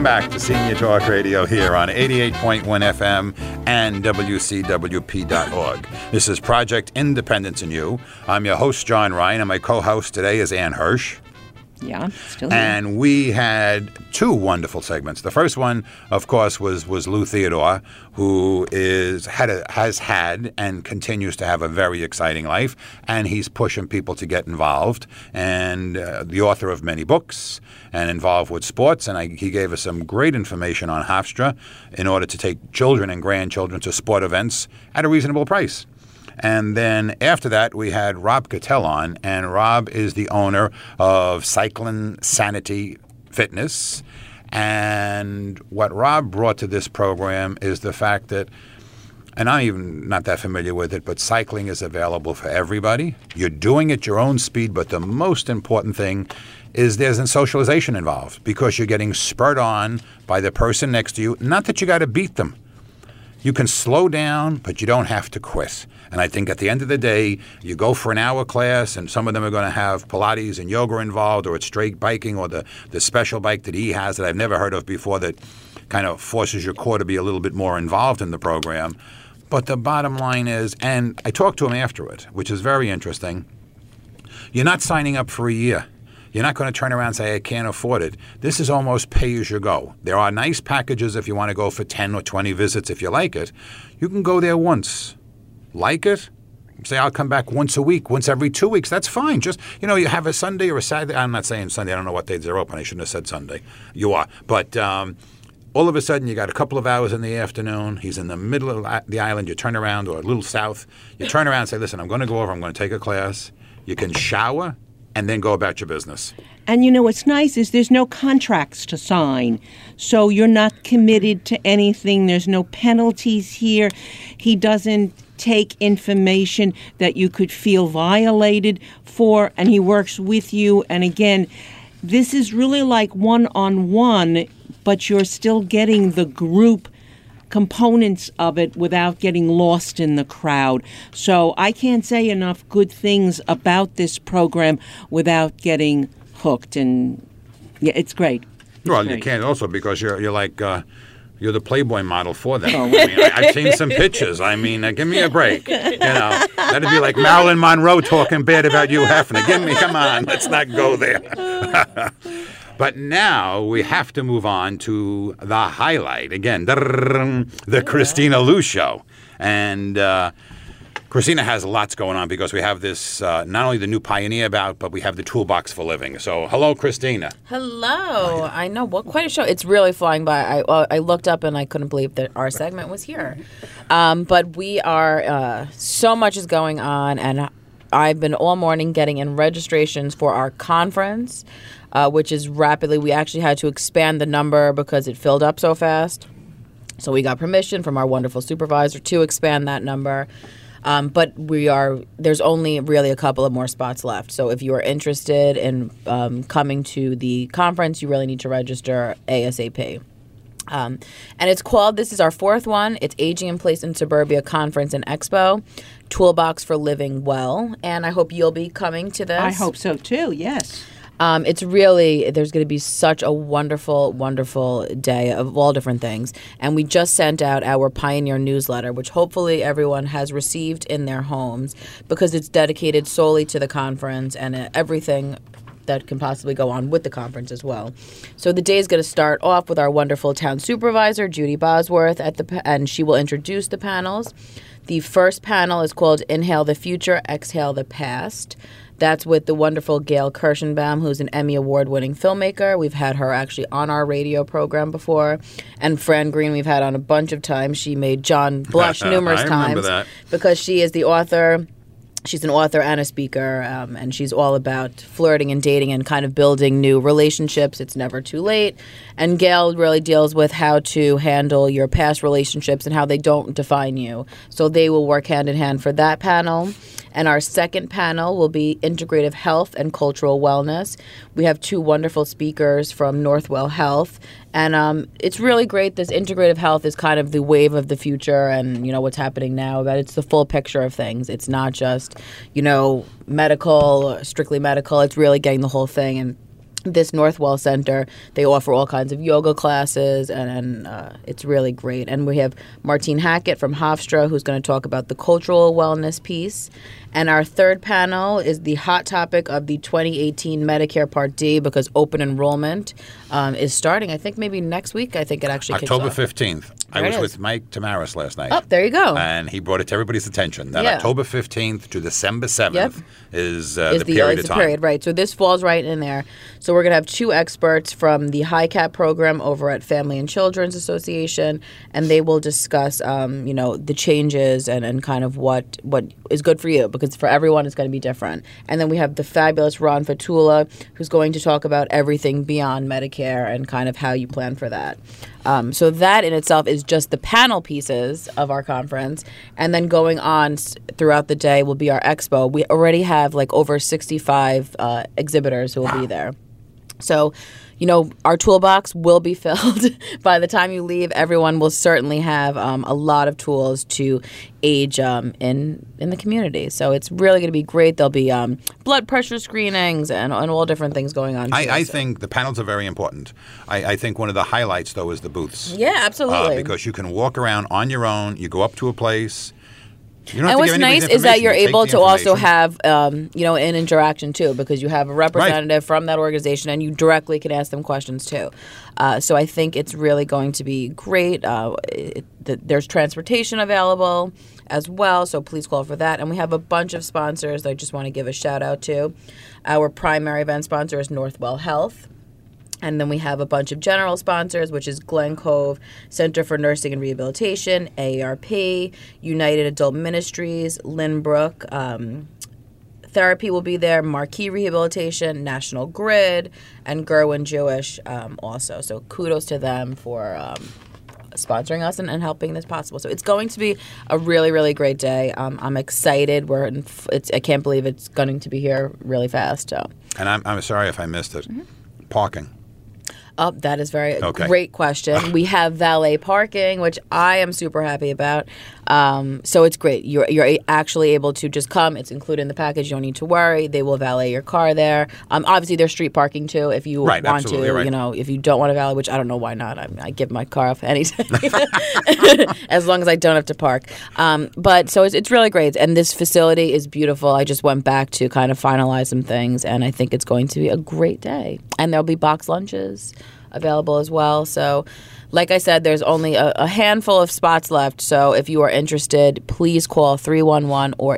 Welcome back to Senior Talk Radio here on 88.1 FM and WCWP.org. This is Project Independence in You. I'm your host, John Ryan, and my co-host today is Ann Hirsch. Yeah, still here. And we had two wonderful segments. The first one, of course, was Lou Theodore, who has had and continues to have a very exciting life, and he's pushing people to get involved, and the author of many books and involved with sports, and he gave us some great information on Hofstra in order to take children and grandchildren to sport events at a reasonable price. And then after that, we had Rob Cattell on, and Rob is the owner of Cycling Sanity Fitness. And what Rob brought to this program is the fact that, and I'm even not that familiar with it, but cycling is available for everybody. You're doing it your own speed, but the most important thing is there's a socialization involved because you're getting spurred on by the person next to you. Not that you got to beat them. You can slow down, but you don't have to quit. And I think at the end of the day, you go for an hour class, and some of them are going to have Pilates and yoga involved, or it's straight biking, or the special bike that he has that I've never heard of before that kind of forces your core to be a little bit more involved in the program. But the bottom line is, and I talked to him after it, which is very interesting, you're not signing up for a year. You're not going to turn around and say, I can't afford it. This is almost pay as you go. There are nice packages if you want to go for 10 or 20 visits if you like it. You can go there once. Like it? Say, I'll come back once a week, once every 2 weeks. That's fine. Just, you have a Sunday or a Saturday. I'm not saying Sunday. I don't know what days they're open. I shouldn't have said Sunday. You are. But all of a sudden, you got a couple of hours in the afternoon. He's in the middle of the island. You turn around, or a little south. You turn around and say, listen, I'm going to go over. I'm going to take a class. You can shower and then go about your business. And what's nice is there's no contracts to sign. So you're not committed to anything. There's no penalties here. He doesn't take information that you could feel violated for, and he works with you. And again, this is really like one-on-one, but you're still getting the group components of it without getting lost in the crowd. So I can't say enough good things about this program without getting hooked. And yeah, it's great. You can't also because you're like you're the Playboy model for them. I mean, I've seen some pictures. I mean, give me a break. That'd be like Marilyn Monroe talking bad about Hugh Hefner. Come on, let's not go there. But now we have to move on to the highlight. Again, the Christina Liu Show. And Christina has lots going on because we have this, not only the new Pioneer bout, but we have the Toolbox for Living. So, hello, Christina. Hello. I know. What quite a show. It's really flying by. I looked up and I couldn't believe that our segment was here. But we are, so much is going on, and I've been all morning getting in registrations for our conference, which is rapidly. We actually had to expand the number because it filled up so fast. So we got permission from our wonderful supervisor to expand that number. But there's only really a couple of more spots left. So if you are interested in coming to the conference, you really need to register ASAP. And this is our fourth one. It's Aging in Place in Suburbia Conference and Expo, Toolbox for Living Well. And I hope you'll be coming to this. I hope so too, yes. It's really, there's going to be such a wonderful, wonderful day of all different things. And we just sent out our Pioneer newsletter, which hopefully everyone has received in their homes because it's dedicated solely to the conference and everything that can possibly go on with the conference as well. So the day is going to start off with our wonderful town supervisor, Judy Bosworth, and she will introduce the panels. The first panel is called Inhale the Future, Exhale the Past. That's with the wonderful Gail Kirschenbaum, who's an Emmy Award-winning filmmaker. We've had her actually on our radio program before. And Fran Green we've had on a bunch of times. She made John blush numerous times. I remember that. Because she is the author. She's an author and a speaker, and she's all about flirting and dating and kind of building new relationships. It's never too late. And Gail really deals with how to handle your past relationships and how they don't define you. So they will work hand in hand for that panel. And our second panel will be Integrative Health and Cultural Wellness. We have two wonderful speakers from Northwell Health. And it's really great. This integrative health is kind of the wave of the future and, what's happening now. But it's the full picture of things. It's not just, medical, strictly medical. It's really getting the whole thing. And this Northwell Center. They offer all kinds of yoga classes, and it's really great. And we have Martine Hackett from Hofstra, who's going to talk about the cultural wellness piece. And our third panel is the hot topic of the 2018 Medicare Part D, because open enrollment is starting, I think, maybe next week. I think it actually kicks October off. 15th. I There it was is. with Mike Tamaris last night. Oh, there you go. And he brought it to everybody's attention that Yeah. October 15th to December 7th Yep. is is the period is of the time. period, right? So this falls right in there. So we're going to have two experts from the HICAP program over at Family and Children's Association, and they will discuss, the changes and kind of what is good for you, because for everyone it's going to be different. And then we have the fabulous Ron Fatula, who's going to talk about everything beyond Medicare and kind of how you plan for that. So that in itself is just the panel pieces of our conference. And then going on throughout the day will be our expo. We already have like over 65 exhibitors who will be there. So, our toolbox will be filled. By the time you leave, everyone will certainly have a lot of tools to age in the community. So it's really going to be great. There'll be blood pressure screenings and all different things going on. I think the panels are very important. I think one of the highlights, though, is the booths. Yeah, absolutely. Because you can walk around on your own. You go up to a place. You don't have And to what's give anybody's nice is that information. you're You take able the to also information. have, an interaction too, because you have a representative from that organization, and you directly can ask them questions too. So I think it's really going to be great. There's transportation available as well, so please call for that. And we have a bunch of sponsors that I just want to give a shout out to. Our primary event sponsor is Northwell Health. And then we have a bunch of general sponsors, which is Glen Cove Center for Nursing and Rehabilitation, AARP, United Adult Ministries, Lynbrook Therapy will be there, Marquee Rehabilitation, National Grid, and Gerwin Jewish also. So kudos to them for sponsoring us and helping this possible. So it's going to be a really, really great day. I'm excited. I can't believe it's going to be here really fast. So. And I'm sorry if I missed it. Parking. Oh, that is Okay. great question. We have valet parking, which I am super happy about. So it's great. You're actually able to just come. It's included in the package. You don't need to worry. They will valet your car there. Obviously, there's street parking too if you Right, want absolutely, to. right. If you don't want to valet, which I don't know why not. I give my car off anytime, as long as I don't have to park. But so it's really great, and this facility is beautiful. I just went back to kind of finalize some things, and I think it's going to be a great day. And there'll be box lunches available as well. So, like I said, there's only a handful of spots left. So if you are interested, please call 311 or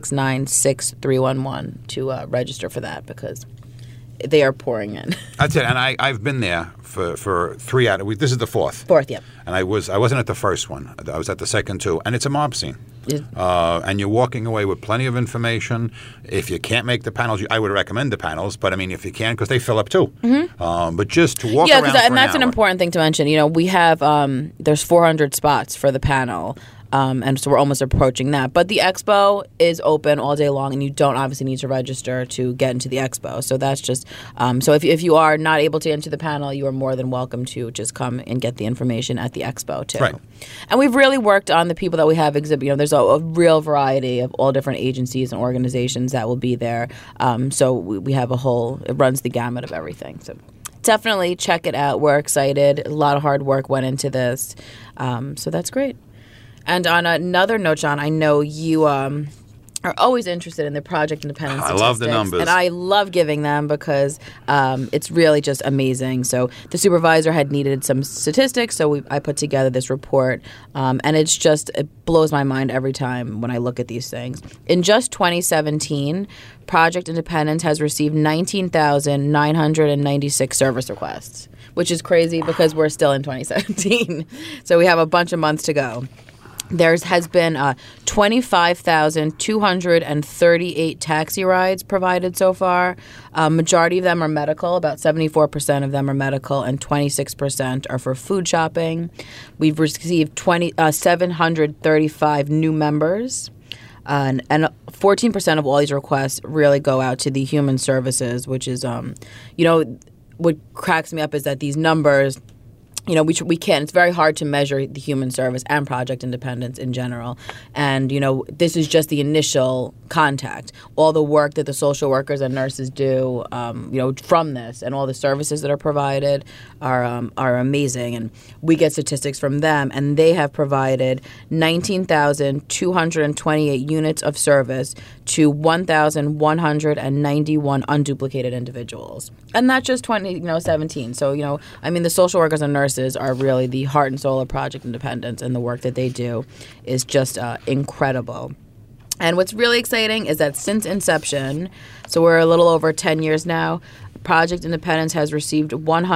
869-6311 to register for that, because they are pouring in. That's it. And I've been there for 3 out of this is the fourth. Fourth, yep. And I wasn't at the first one. I was at the second two, and it's a mob scene. Yeah. And you're walking away with plenty of information. If you can't make the panels, I would recommend the panels. But I mean, if you can, because they fill up too. But just to walk around for and that's an an hour. important thing to mention. We have there's 400 spots for the panel. And so we're almost approaching that. But the expo is open all day long, and you don't obviously need to register to get into the expo. So that's just so if you are not able to enter the panel, you are more than welcome to just come and get the information at the expo too. Right. And we've really worked on the people that we have exhibit. There's a real variety of all different agencies and organizations that will be there. So we have it runs the gamut of everything. So definitely check it out. We're excited. A lot of hard work went into this. So that's great. And on another note, John, I know you are always interested in the Project Independence I statistics. love the numbers. And I love giving them because it's really just amazing. So the supervisor had needed some statistics, so I put together this report. And it blows my mind every time when I look at these things. In just 2017, Project Independence has received 19,996 service requests, which is crazy because we're still in 2017. So we have a bunch of months to go. There has been 25,238 taxi rides provided so far. Majority of them are medical. About 74% of them are medical, and 26% are for food shopping. We've received 735 new members. And 14% of all these requests really go out to the human services, which is, what cracks me up is that these numbers, we can't. It's very hard to measure the human service and Project Independence in general. And, this is just the initial contact. All the work that the social workers and nurses do, from this, and all the services that are provided are amazing. And we get statistics from them, and they have provided 19,228 units of service to 1,191 unduplicated individuals, and that's just 2017. So the social workers and nurses are really the heart and soul of Project Independence, and the work that they do is just incredible. And what's really exciting is that since inception, so we're a little over 10 years now, Project Independence has received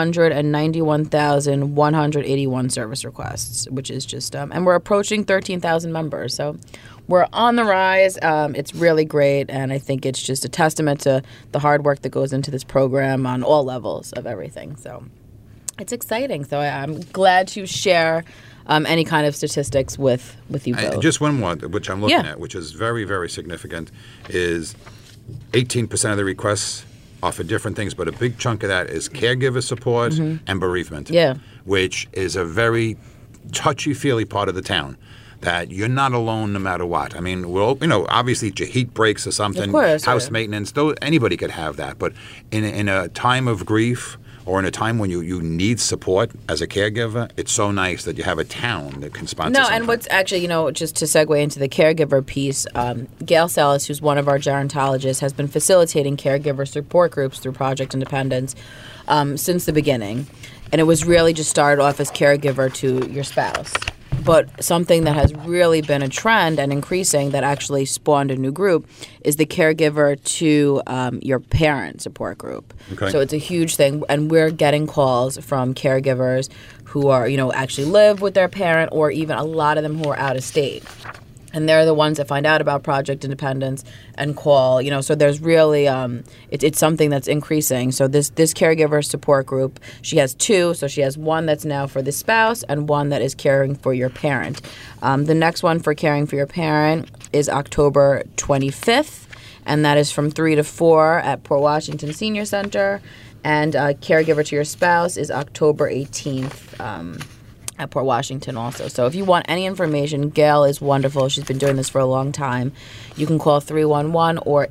191,181 service requests, which is just, and we're approaching 13,000 members. So we're on the rise. It's really great, and I think it's just a testament to the hard work that goes into this program on all levels of everything. So it's exciting. So I'm glad to share any kind of statistics with you both. Just one more, which I'm looking at, which is very, very significant, is 18% of the requests are for different things, but a big chunk of that is caregiver support and bereavement, which is a very touchy-feely part of the town. That you're not alone no matter what. I mean, obviously if your heat breaks or something, of course, house maintenance, anybody could have that. But in a time of grief, or in a time when you need support as a caregiver, it's so nice that you have a town that can sponsor something. And what's actually, just to segue into the caregiver piece, Gail Salas, who's one of our gerontologists, has been facilitating caregiver support groups through Project Independence since the beginning. And it was really just started off as caregiver to your spouse. But something that has really been a trend and increasing that actually spawned a new group is the caregiver to your parent support group. Okay. So it's a huge thing, and we're getting calls from caregivers who are, actually live with their parent, or even a lot of them who are out of state. And they're the ones that find out about Project Independence and call, so there's really, it's something that's increasing. So this caregiver support group, she has two. So she has one that's now for the spouse and one that is caring for your parent. The next one for caring for your parent is October 25th, and that is from 3 to 4 at Port Washington Senior Center. And caregiver to your spouse is October 18th. At Port Washington also. So if you want any information, Gail is wonderful. She's been doing this for a long time. You can call 311 or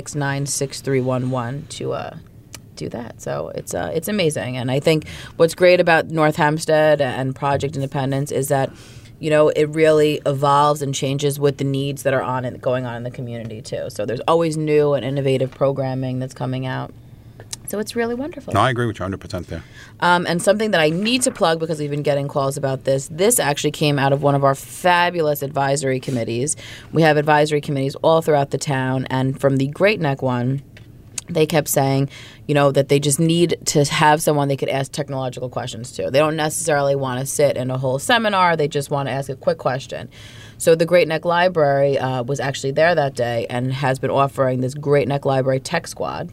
869-6311 to do that. So it's amazing. And I think what's great about North Hempstead and Project Independence is that it really evolves and changes with the needs that are going on in the community too. So there's always new and innovative programming that's coming out. So it's really wonderful. No, I agree with you 100% there. And something that I need to plug, because we've been getting calls about this actually came out of one of our fabulous advisory committees. We have advisory committees all throughout the town, and from the Great Neck one, they kept saying, that they just need to have someone they could ask technological questions to. They don't necessarily want to sit in a whole seminar. They just want to ask a quick question. So the Great Neck Library was actually there that day and has been offering this Great Neck Library Tech Squad.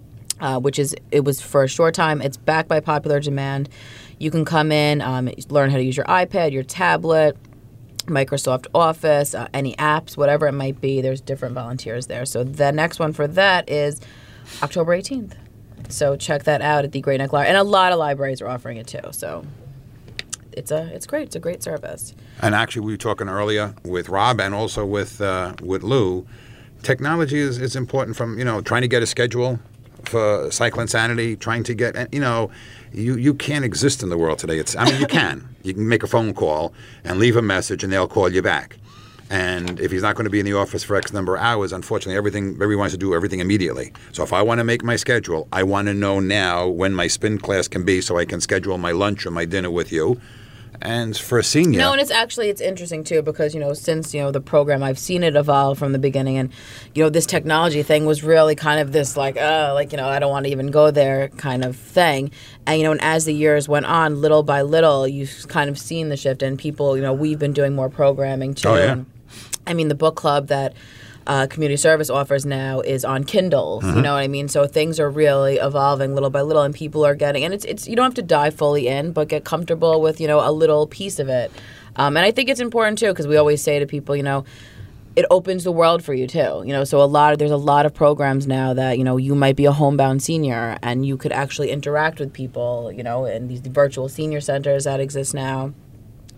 It was for a short time. It's backed by popular demand. You can come in, learn how to use your iPad, your tablet, Microsoft Office, any apps, whatever it might be. There's different volunteers there. So the next one for that is October 18th. So check that out at the Great Neck Library. And a lot of libraries are offering it too. So it's great. It's a great service. And actually, we were talking earlier with Rob and also with Lou. Technology is important from, trying to get a schedule for Cycle Insanity, trying to get, you can't exist in the world today. You can. You can make a phone call and leave a message, and they'll call you back. And if he's not going to be in the office for X number of hours, unfortunately, everybody wants to do everything immediately. So if I want to make my schedule, I want to know now when my spin class can be so I can schedule my lunch or my dinner with you. And for a senior... No, and it's interesting, too, because, since, the program, I've seen it evolve from the beginning. And, this technology thing was really kind of this, I don't want to even go there kind of thing. And, and as the years went on, little by little, you've kind of seen the shift. And people, we've been doing more programming, too. Oh, yeah. And, the book club that... community service offers now is on Kindle. You know what I mean? So things are really evolving little by little, and people are getting, and it's you don't have to dive fully in, but get comfortable with a little piece of it. And I think it's important too, because we always say to people, it opens the world for you too. So there's a lot of programs now that you might be a homebound senior, and you could actually interact with people. In these virtual senior centers that exist now.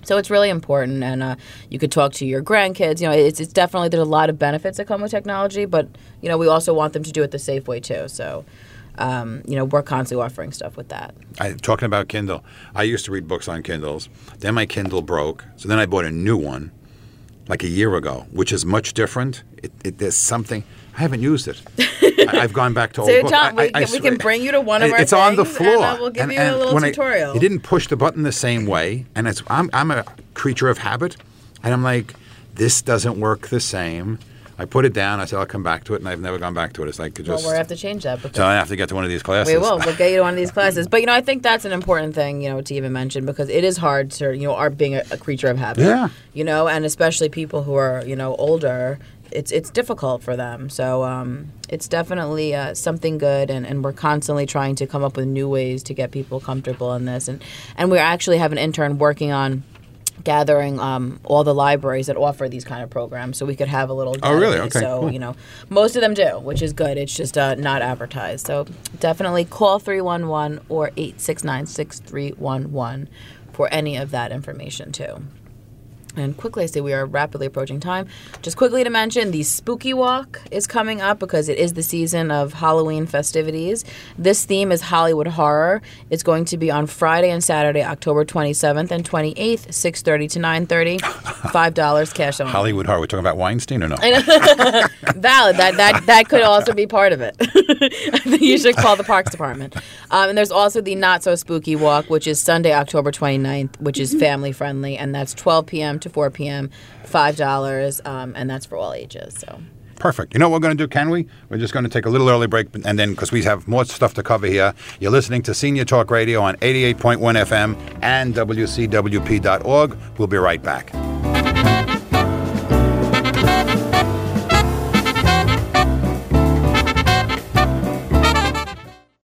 So it's really important, and you could talk to your grandkids. You know, it's definitely, there's a lot of benefits that come with technology, but, you know, we also want them to do it the safe way too. So, you know, we're constantly offering stuff with that. Talking about Kindle, I used to read books on Kindles. Then my Kindle broke, so then I bought a new one like a year ago, which is much different. There's something. I haven't used it. I've gone back to old So, books. Tom, we can bring you to one of our It's on the things, floor. and we'll give you a little tutorial. He didn't push the button the same way, and I'm a creature of habit, and I'm like, this doesn't work the same. I put it down. I said I'll come back to it, and I've never gone back to it. It's like Well, we'll have to change that. So I have to get to one of these classes. We will. We'll get you to one of these classes. But, you know, I think that's an important thing, you know, to even mention, because it is hard to, you know, being a creature of habit. Yeah. You know, and especially people who are, you know, older, it's difficult for them. So it's definitely something good, and we're constantly trying to come up with new ways to get people comfortable in this. And we actually have an intern working on gathering all the libraries that offer these kind of programs, so we could have a little database. Oh, really? Okay, So, cool. you know, most of them do, which is good. It's just not advertised. So definitely call 311 or 869-6311 for any of that information, too. And quickly, I say we are rapidly approaching time. Just quickly to mention, the Spooky Walk is coming up because it is the season of Halloween festivities. This theme is Hollywood horror. It's going to be on Friday and Saturday, October 27th and 28th, 6:30 to 9:30. $5 cash only. Hollywood horror. We're talking about Weinstein or no? Valid. That could also be part of it. I think you should call the Parks Department. And there's also the Not So Spooky Walk, which is Sunday, October 29th, which is family friendly, and that's 12 p.m. to 4 p.m., $5, and that's for all ages. So. Perfect. You know what we're going to do, can we? We're just going to take a little early break, and then, because we have more stuff to cover here, you're listening to Senior Talk Radio on 88.1 FM and WCWP.org. We'll be right back.